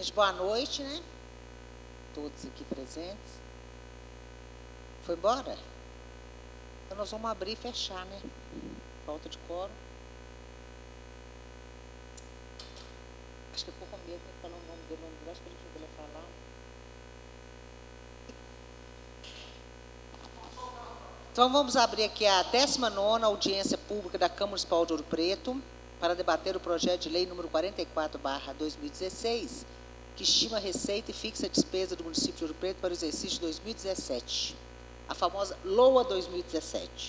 Gente, boa noite, né? Todos aqui presentes. Foi embora? Então nós vamos abrir e fechar, né? Falta de quórum. Acho que ficou com medo de falar o nome dele, acho que ele poderia falar. Então vamos abrir aqui a 19ª audiência pública da Câmara Municipal de Ouro Preto para debater o projeto de lei número 44/2016, que estima a receita e fixa a despesa do município de Ouro Preto para o exercício de 2017, a famosa LOA 2017.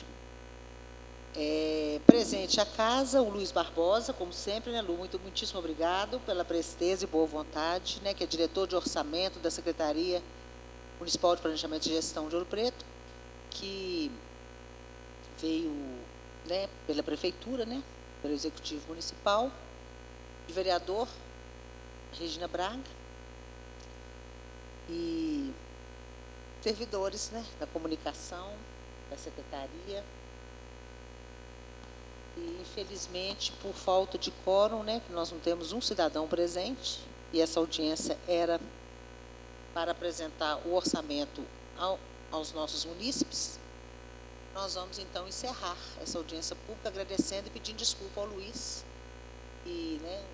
Presente à casa, o Luiz Barbosa, como sempre, né, Lu? Muitíssimo obrigado pela presteza e boa vontade, né, que é diretor de orçamento da Secretaria Municipal de Planejamento e Gestão de Ouro Preto, que veio, né, pela Prefeitura, né, pelo Executivo Municipal, de vereador Regina Braga, e servidores, né, da comunicação, da Secretaria. E, infelizmente, por falta de quórum, né, que nós não temos um cidadão presente, e essa audiência era para apresentar o orçamento aos nossos munícipes, nós vamos, então, encerrar essa audiência pública, agradecendo e pedindo desculpa ao Luiz. E, né,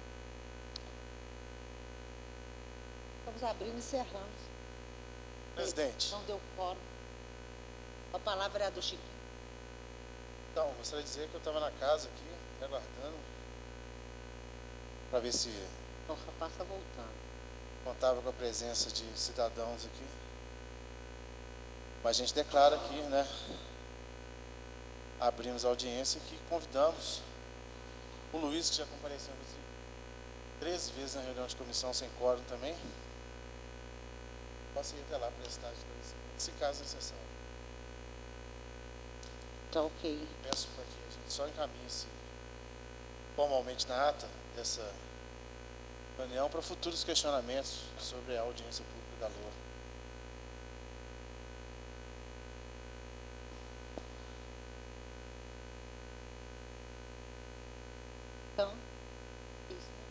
estamos abrindo e encerrando. Presidente. Não deu quórum. A palavra é a do Chiquinho. Então, gostaria de dizer que eu estava na casa aqui, aguardando, para ver se O rapaz está voltando. contava com a presença de cidadãos aqui. Mas a gente declara aqui, né? Abrimos a audiência e que convidamos o Luiz, que já compareceu 13 vezes na reunião de comissão sem quórum também. Posso ir até lá para prestar esclarecimento, se caso necessário. Tá ok. Peço para que a gente só encaminhe-se formalmente na ata dessa reunião para futuros questionamentos sobre a audiência pública da LOA. Então, isso, né?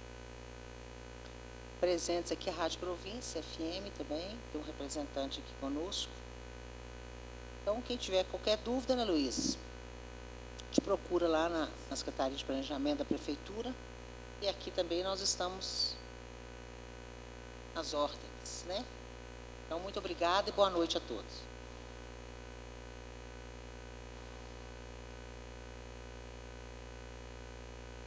Presentes aqui a Rádio Província, FM também, tem um representante aqui conosco. Então, quem tiver qualquer dúvida, né, Luiz? Te procura lá na Secretaria de Planejamento da Prefeitura. E aqui também nós estamos às ordens, né? Então, muito obrigada e boa noite a todos.